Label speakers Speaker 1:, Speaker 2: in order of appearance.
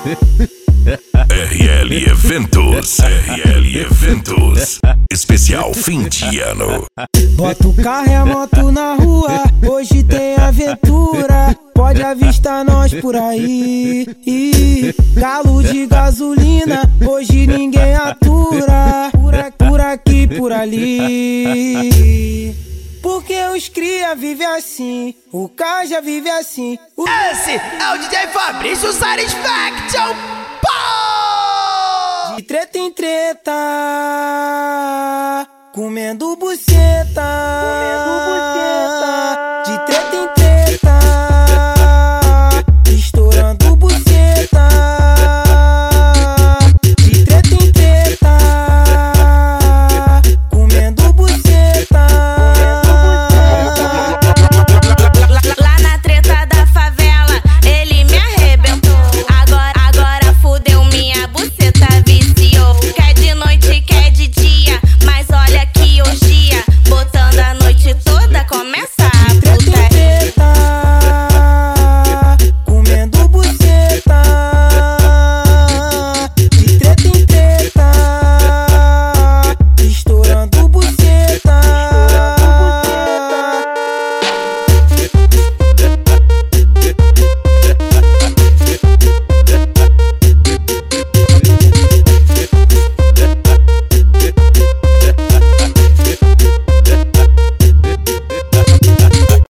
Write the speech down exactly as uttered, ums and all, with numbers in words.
Speaker 1: R L Eventos, R L Eventos, especial fim de ano.
Speaker 2: Bota o carro e a moto na rua, hoje tem aventura. Pode avistar nós por aí. Galo de gasolina, hoje ninguém atura. Por aqui, por ali. Porque os cria vive assim, o K já vive assim. O...
Speaker 3: Esse é o D J Fabrício Satisfaction. Pô!
Speaker 2: De treta em treta, comendo buceta, comendo buceta.